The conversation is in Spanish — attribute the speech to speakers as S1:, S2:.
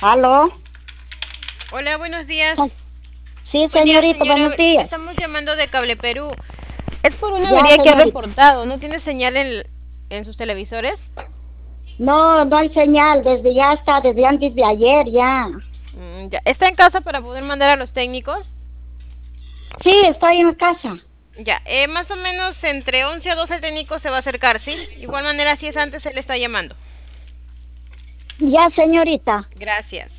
S1: ¿Aló?
S2: Hola, buenos días.
S1: Sí,
S2: Buen día,
S1: señorita,
S2: señora.
S1: buenos días.
S2: Estamos llamando de Cable Perú. Es por una
S1: Ya,
S2: avería que ha
S1: señorita.
S2: reportado. ¿No tiene señal en sus televisores?
S1: No, no hay señal, desde ya está, desde antes de ayer ya.
S2: Ya. ¿Está en casa para poder mandar a los técnicos?
S1: Sí, estoy en la casa.
S2: Ya. Más o menos entre 11 a 12 el técnico se va a acercar, ¿sí? Igual manera, si es antes, él está llamando.
S1: Ya, señorita.
S2: Gracias.